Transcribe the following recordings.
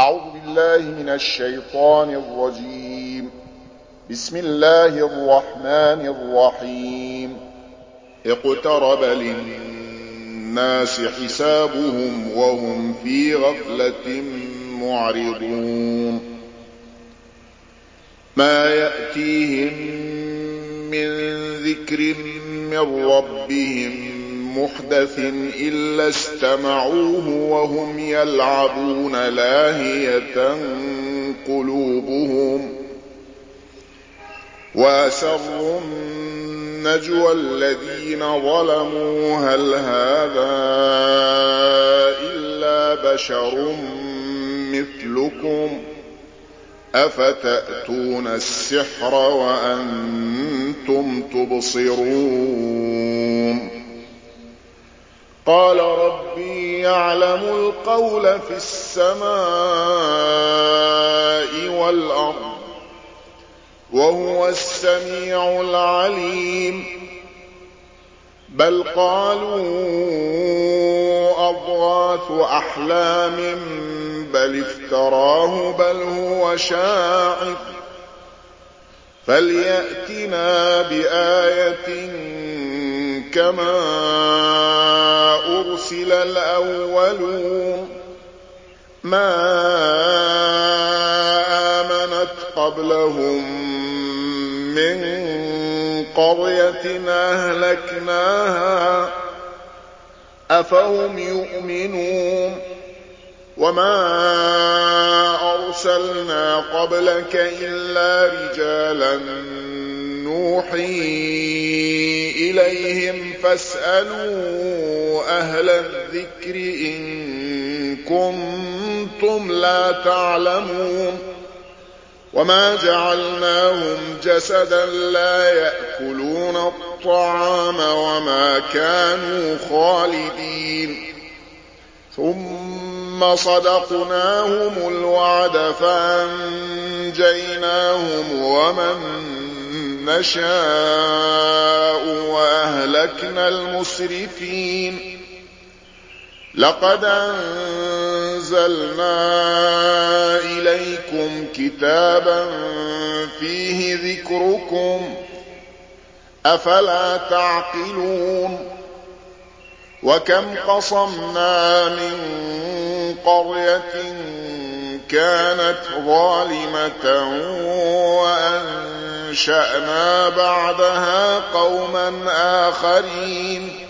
أعوذ بالله من الشيطان الرجيم. بسم الله الرحمن الرحيم. اقترب للناس حسابهم وهم في غفلة معرضون. ما يأتيهم من ذكر من ربهم محدث إلا استمعوه وهم يلعبون لاهية قلوبهم، وأسروا النجوى الذين ظلموا هل هذا إلا بشر مثلكم أفتأتون السحر وأنتم تبصرون. قال ربي يعلم القول في السماء والأرض وهو السميع العليم. بل قالوا أضغاث أحلام بل افتراه بل هو شاعر فليأتنا بآية كما أرسل الأولون. ما آمنت قبلهم من قرية أهلكناها أفهم يؤمنون. وما أرسلنا قبلك إلا رجالا نوحي إليهم فاسألوا أهل الذكر إن كنتم لا تعلمون. وما جعلناهم جسدا لا يأكلون الطعام وما كانوا خالدين. ثم صدقناهم الوعد فأنجيناهم ومن نشاء وأهلكنا المسرفين. لقد أنزلنا إليكم كتابا فيه ذكركم أفلا تعقلون. وكم قصمنا من قرية كانت ظالمة وأنشأنا بعدها قوما آخرين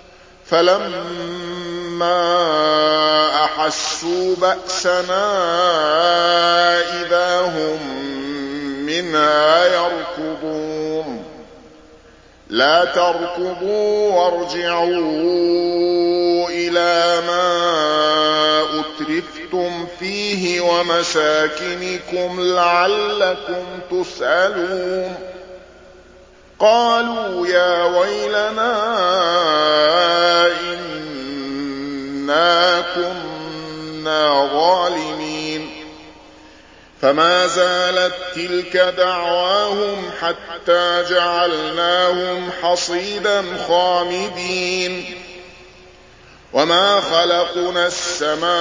فلما أحسوا بأسنا إذا هم منها يركضون. لا تركضوا وارجعوا إلى ما أترفتم فيه ومساكنكم لعلكم تسألون. قالوا يا ويلنا إنا كنا ظالمين. فما زالت تلك دعواهم حتى جعلناهم حصيدا خامدين. وما خلقنا السماء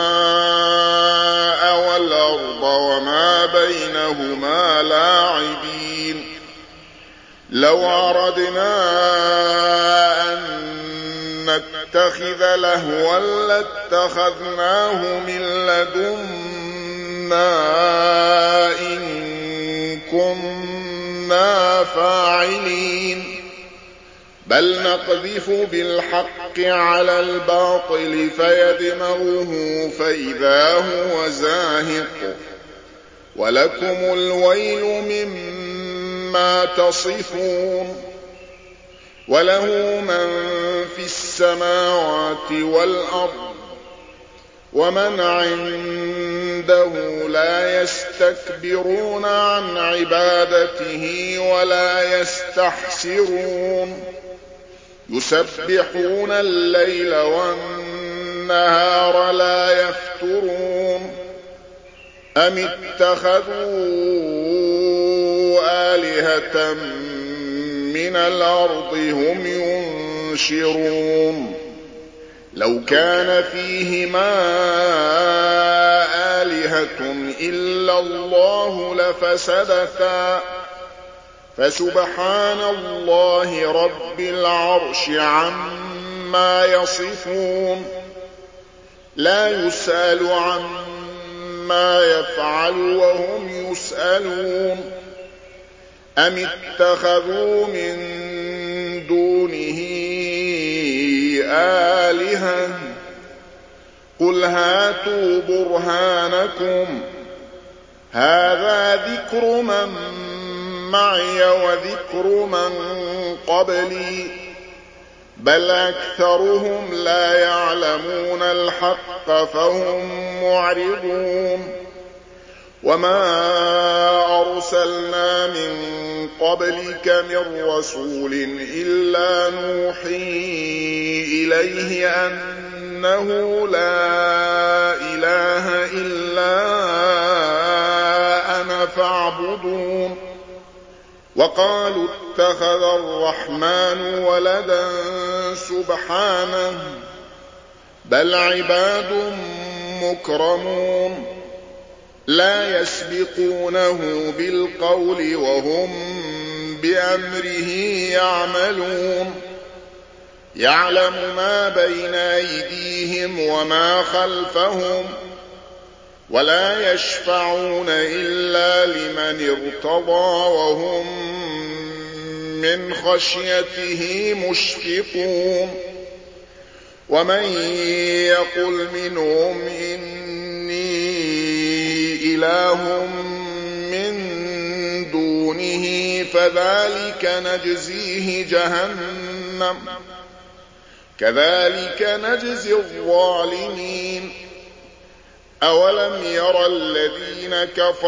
والأرض وما بينهما لاعبين. لو أردنا أن نتخذ لهوا لاتخذناه من لدنا إن كنا فاعلين. بل نقذف بالحق على الباطل فيدمغه فإذا هو زاهق ولكم الويل مما تصفون. وله من في السماوات والأرض ومن عنده لا يستكبرون عن عبادته ولا يستحسرون. يسبحون الليل والنهار لا يفترون. أم اتخذوا آلهة من الأرض هم ينشرون. لو كان فيهما آلهة الله لفسدتا فسبحان الله رب العرش عما يصفون لا يسأل عما يفعل وهم يسألون أم اتخذوا من دونه آلهة قل هاتوا برهانكم هذا ذكر من معي وذكر من قبلي بل أكثرهم لا يعلمون الحق فهم معرضون وما أرسلنا من قبلك من رسول إلا نوحي إليه أنه لا إله إلا أنا فاعبدون وقالوا اتخذ الرحمن ولدا سبحانه بل عباد مكرمون لا يسبقونه بالقول وهم بأمره يعملون يعلم ما بين أيديهم وما خلفهم ولا يشفعون إلا لمن ارتضى وهم من خشيته مشفقون ومن يقل منهم إني إله من دونه فذلك نجزيه جهنم كذلك نجزي الظالمين أولم يرى الذين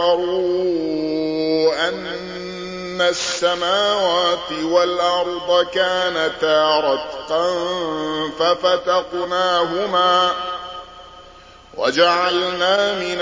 كفروا أن السماوات والأرض كانتا رتقا ففتقناهما وجعلنا من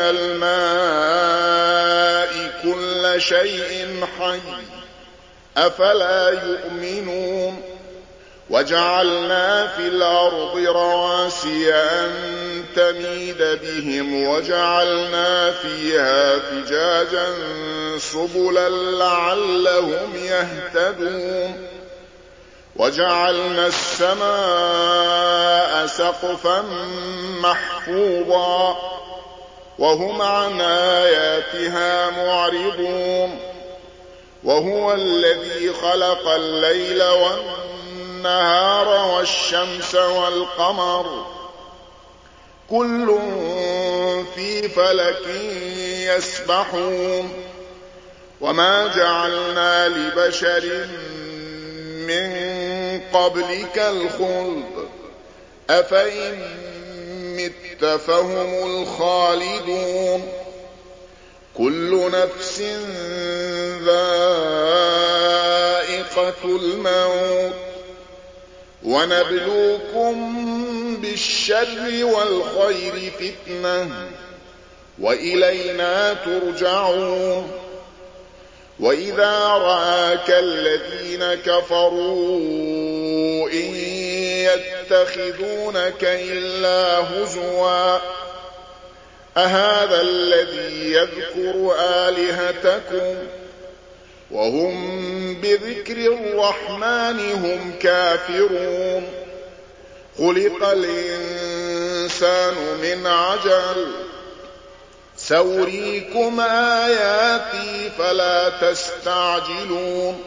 الماء كل شيء حي أفلا يؤمنون وجعلنا في الأرض رواسي أن تميد بهم وجعلنا فيها فجاجا سبلا لعلهم يهتدون وجعلنا السماء سقفا محفوظا وهم عن آياتها معرضون وهو الذي خلق الليل والنهار والشمس والقمر كل في فلك يسبحون وما جعلنا لبشر من قبلك الخلد أفإن مت فهم الخالدون كل نفس ذائقة الموت ونبلوكم بالشر والخير فتنة وإلينا ترجعون وإذا رآك الذين كفروا إن يتخذونك إلا هزوا أهذا الذي يذكر آلهتكم وهم بذكر الرحمن هم كافرون خلق الإنسان من عجل سأريكم آياتي فلا تستعجلون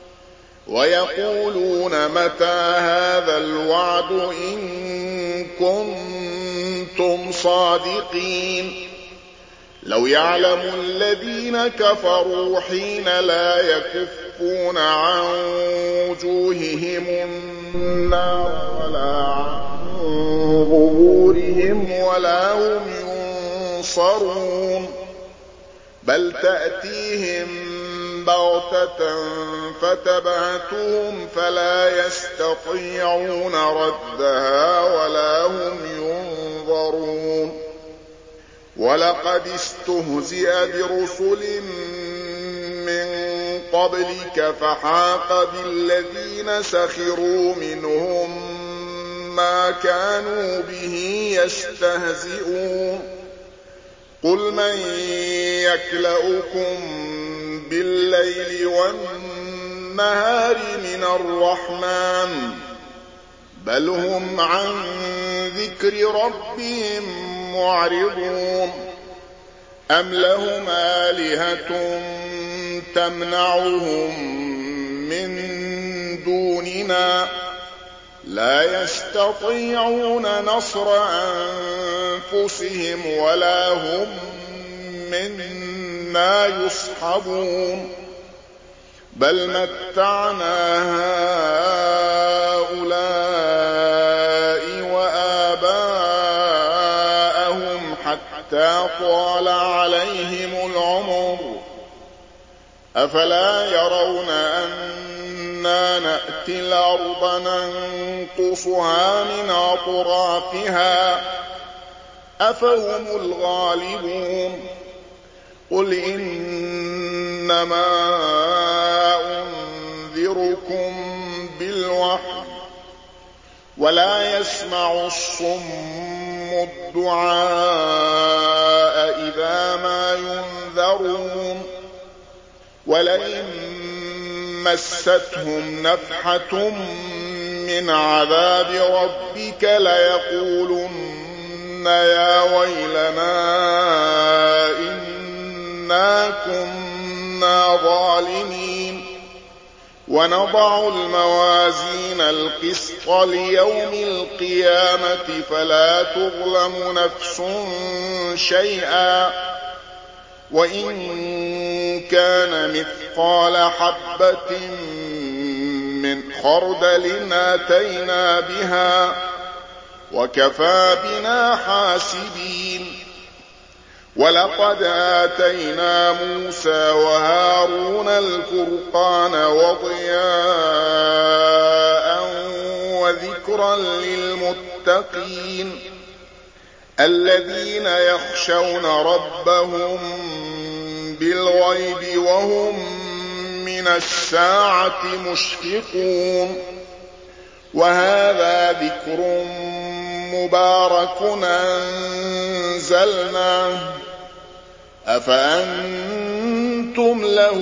ويقولون متى هذا الوعد إن كنتم صادقين لو يعلم الذين كفروا حين لا يكفون عن وجوههم النار ولا عن ظهورهم ولا هم ينصرون بل تأتيهم بغتة فتبعتهم فلا يستطيعون ردها ولا هم ينظرون ولقد استهزئ برسل من قبلك فحاق بالذين سخروا منهم ما كانوا به يستهزئون قل من يكلؤكم بالليل والنهار من الرحمن بل هم عن ذكر ربهم معرضون أم لهم آلهة تمنعهم من دوننا لا يستطيعون نصر أنفسهم ولا هم منا يصحبون بل متعنا هؤلاء وآباءهم حتى طال عليهم العمر أفلا يرون أنا نأتي الأرض ننقصها من أطرافها أفهم الغالبون قل إنما أنذركم بالوحي ولا يسمع الصم الدعاء إذا ما ينذرون ولئن مستهم نفحة من عذاب ربك ليقولن يا ويلنا إنا كنا ظالمين ونضع الموازين القسط ليوم القيامة فلا تظلم نفس شيئا وإن كان مثقال حبة من خردل أتينا بها وكفى بنا حاسبين ولقد آتينا موسى وهارون الفرقان وضياء وذكرا للمتقين الذين يخشون ربهم بالغيب وهم من الساعة مشفقون وهذا ذكر مبارك أنزلناه أفأنتم له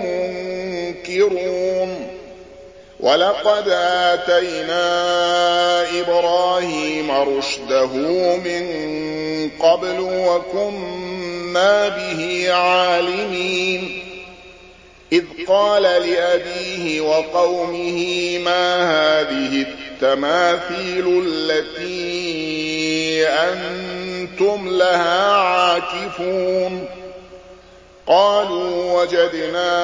منكرون ولقد آتينا إبراهيم رشده من قبل وكنا به عالمين إذ قال لأبيه وقومه ما هذه التماثيل التي أنتم لها عاكفون قالوا وجدنا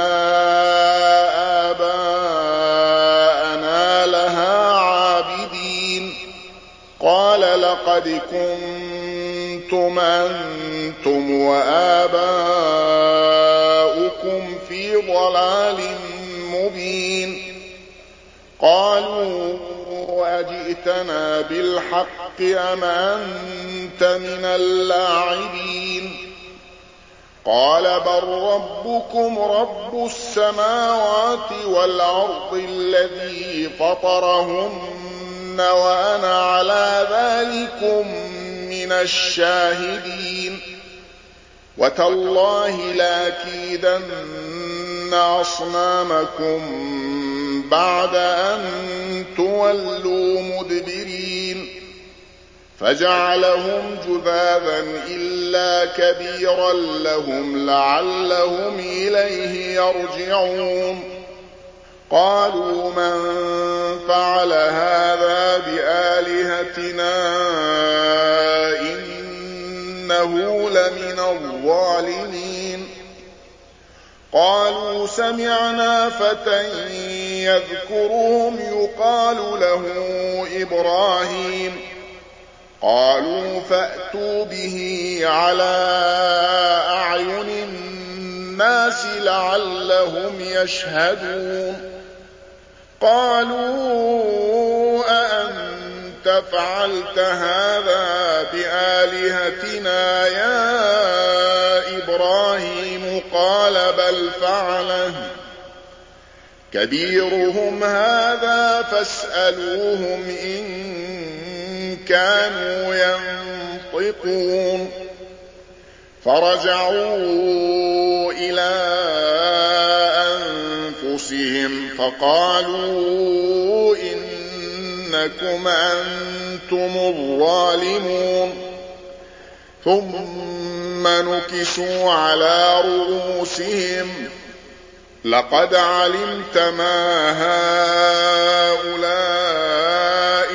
آباءنا لها عابدين قال لقد كنتم أنتم وآباؤكم في ضلال مبين قالوا أجئتنا بالحق أم أنت من اللاعبين قال بل ربكم رب السماوات والأرض الذي فطرهن وأنا على ذلكم من الشاهدين وتالله لأكيدن أصنامكم بعد أن تولوا مدبرين فجعلهم جذاذا إلا كبيرا لهم لعلهم إليه يرجعون قالوا من فعل هذا بآلهتنا إنه لمن الظالمين قالوا سمعنا فتى يذكرهم يقال له إبراهيم قالوا فأتوا به على أعين الناس لعلهم يشهدون قالوا أأنت فعلت هذا بآلهتنا يا إبراهيم قال بل فعله كبيرهم هذا فاسألوهم إن كانوا ينطقون فرجعوا إلى أنفسهم فقالوا إنكم أنتم الظالمون ثم نكسوا على رؤوسهم لقد علمت ما هؤلاء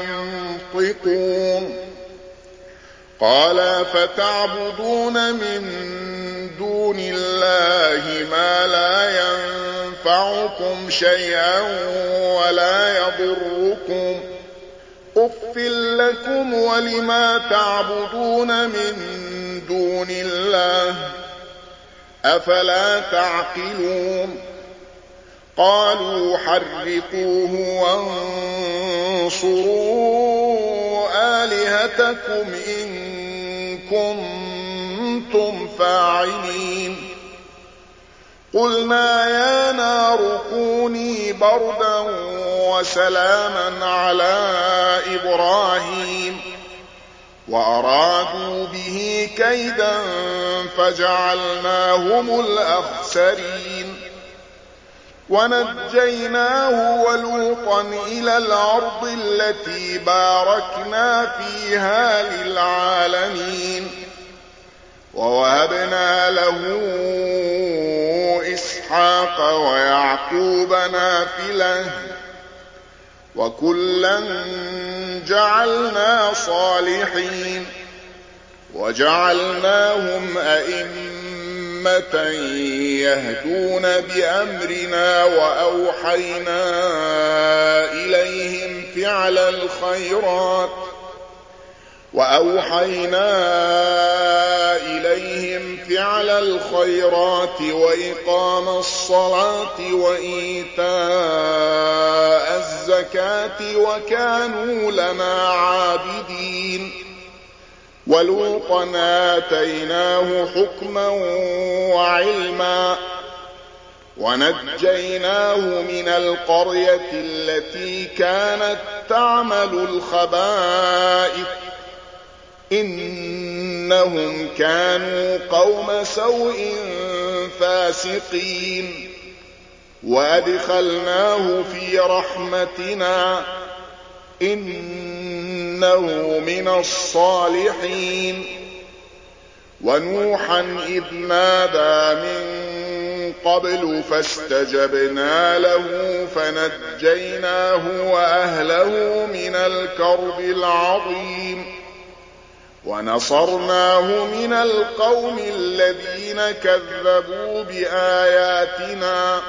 ينطقون قال فتعبدون من دون الله ما لا ينفعكم شيئا ولا يضركم أف لكم ولما تعبدون من دون الله أفلا تعقلون قالوا حرقوه وانصروا آلهتكم إن كنتم فاعلين قلنا يا نار كوني بردا وسلاما على إبراهيم وأرادوا به كيدا فجعلناهم الأخسرين ونجيناه ولوطا إلى الأرض التي باركنا فيها للعالمين ووهبنا له إسحاق ويعقوب نافلة وكلا جعلنا صالحين وجعلناهم أئمة يهدون بأمرنا وأوحينا إليهم فعل الخيرات وإقام الصلاة وإيتاء الزكاة وكانوا لنا عابدين ولوطا آتيناه حكما وعلما ونجيناه من القرية التي كانت تعمل الخبائث إنهم كانوا قوم سوء فاسقين وأدخلناه في رحمتنا إنه من الصالحين ونوحا إذ نادى من قبل فاستجبنا له فنجيناه وأهله من الكرب العظيم ونصرناه من القوم الذين كذبوا بآياتنا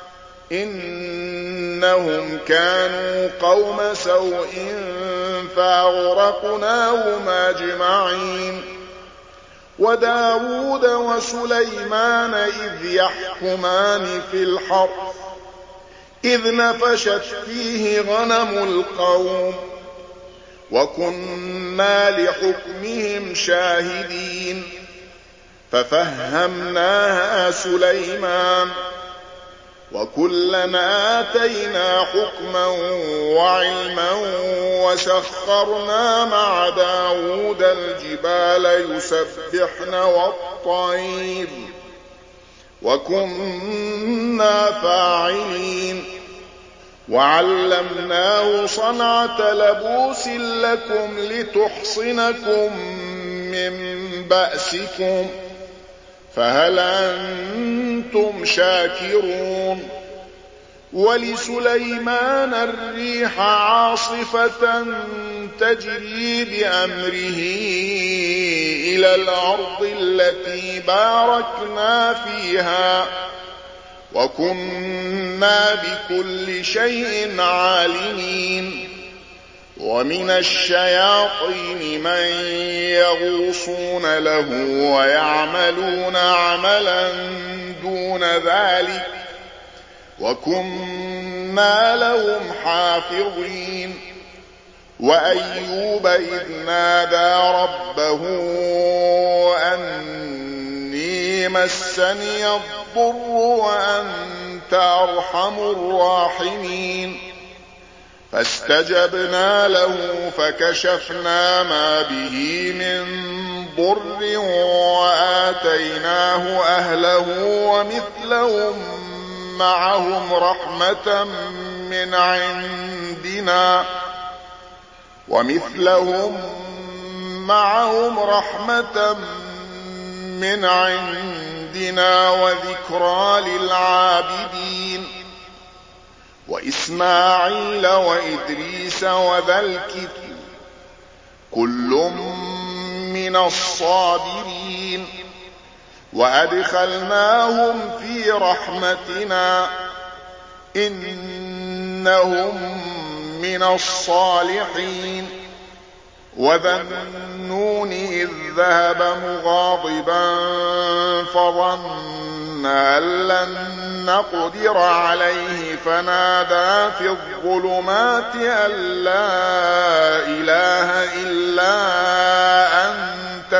إنهم كانوا قوم سوء فأغرقناهم أجمعين وداود وسليمان إذ يحكمان في الحرث إذ نفشت فيه غنم القوم وكنا لحكمهم شاهدين ففهمناها سليمان وكلنا آتينا حكما وعلما وسخرنا مع داود الجبال يسبحن والطير وكنا فاعلين وعلمناه صنعة لبوس لكم لتحصنكم من بأسكم فهل أنتم شاكرون ولسليمان الريح عاصفة تجري بأمره إلى الأرض التي باركنا فيها وكنا بكل شيء عالمين ومن الشياطين من يغوصون له ويعملون عملا دون ذلك وكنا لهم حافظين وأيوب إذ نادى ربه أني مسني الضر وأنت أرحم الراحمين فاستجبنا له فكشفنا ما به من ضر وآتيناه أهله ومثلهم معهم رحمة من عندنا وذكرى للعابدين وإسماعيل وإدريس وذا الكفل كل من الصابرين وأدخلناهم في رحمتنا إنهم من الصالحين وذا النون إذ ذهب مغاضبا فظن أن لن نقدر عليه فنادى في الظلمات أن لا إله إلا أنت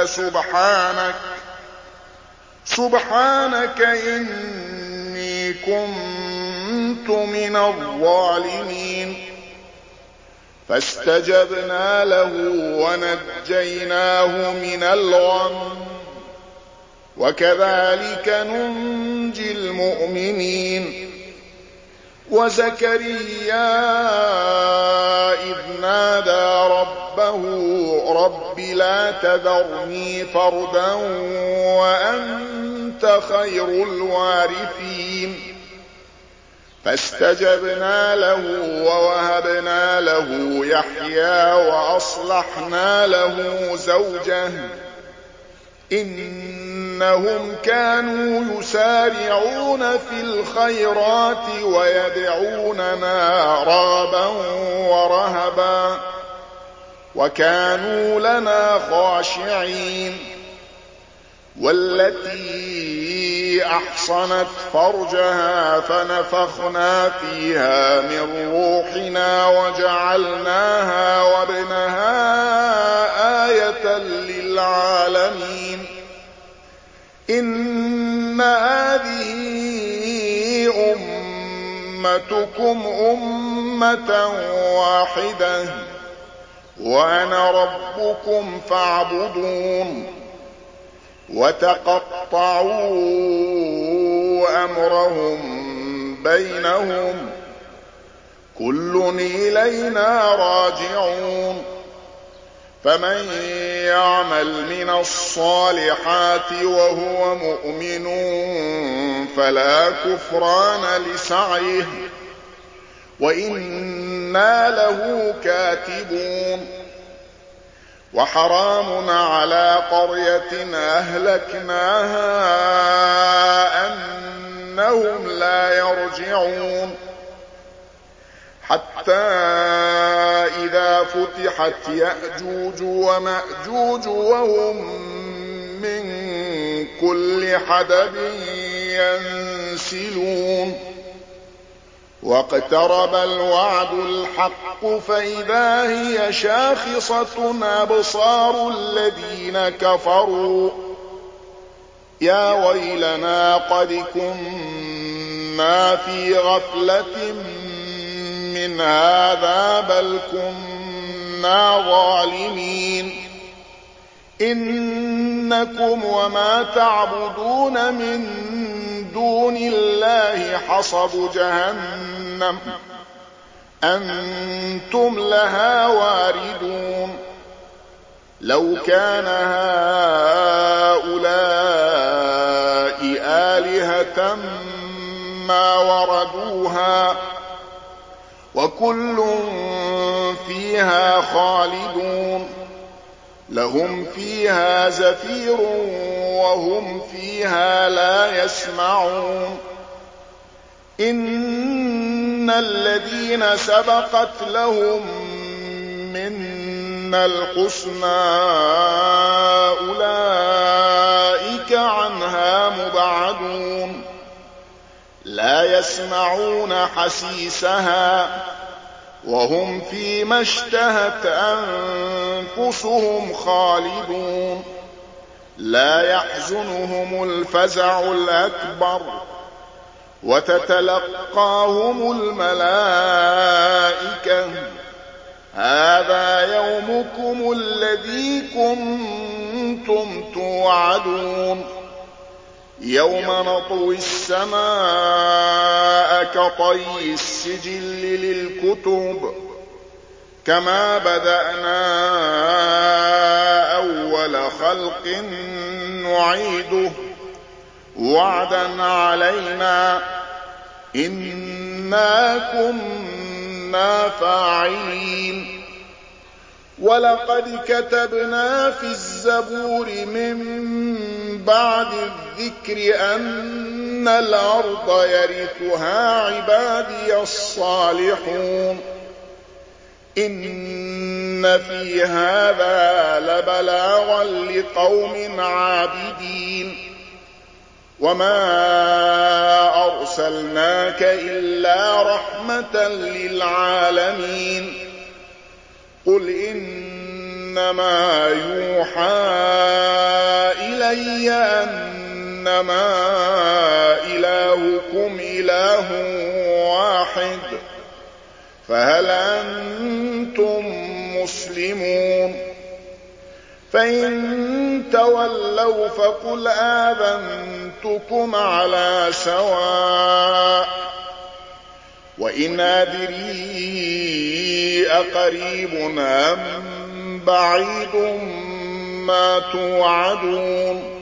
سبحانك إني كنت من الظالمين فاستجبنا له ونجيناه من الغم وكذلك ننجي المؤمنين وزكريا إذ نادى ربه رب لا تذرني فردا وأنت خير الوارثين فاستجبنا له ووهبنا له يحيى وأصلحنا له زوجه إنهم كانوا يسارعون في الخيرات ويدعوننا رغبا ورهبا وكانوا لنا خاشعين والتي أحصنت فرجها فنفخنا فيها من روحنا وجعلناها وابنها آية للعالمين إن هذه أمتكم أمة واحدة وأنا ربكم فاعبدون وتقطعوا أمرهم بينهم كل إلينا راجعون فمن يعمل من الصالحات وهو مؤمن فلا كفران لسعيه وإنا له كاتبون وحرام على قرية أهلكناها أنهم لا يرجعون حتى إذا فتحت يأجوج ومأجوج وهم من كل حدب ينسلون واقترب الوعد الحق فإذا هي شاخصة أبصار الذين كفروا يا ويلنا قد كنا في غفلة من هذا بل كنا ظالمين إنكم وما تعبدون من دون الله حصب جهنم أنتم لها واردون لو كان هؤلاء آلهة ما وردوها وكل فيها خالدون لهم فيها زفير وهم فيها لا يسمعون إن الذين سبقت لهم منا الحسنى أولئك عنها مبعدون لا يسمعون حسيسها وهم فيما اشتهت أنفسهم خالدون لا يحزنهم الفزع الأكبر وتتلقاهم الملائكة هذا يومكم الذي كنتم أنتم توعدون يوم نطوي السماء كطي السجل للكتب كما بدأنا أول خلق نعيده وعدا علينا إنا كنا فاعلين ولقد كتبنا في الزبور من بعد الذكر أن الأرض يرثها عبادي الصالحون إن في هذا لبلاغا لقوم عابدين وما أرسلناك إلا رحمة للعالمين قل إنما يوحى إلي أنما إلهكم إله واحد فهل أنتم مسلمون فإن تولوا فقل آذنتكم على سواء وإن أدري أقريب أم بعيد ما توعدون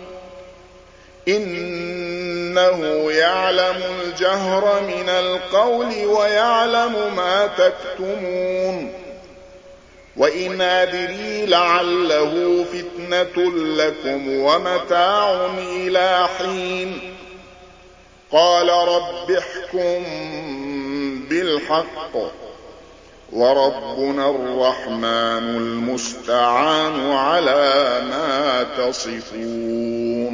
إنه يعلم الجهر من القول ويعلم ما تكتمون وإن أدري لعله فتنة لكم ومتاع إلى حين قال رب احكم بالحق وربنا الرحمن المستعان على ما تصفون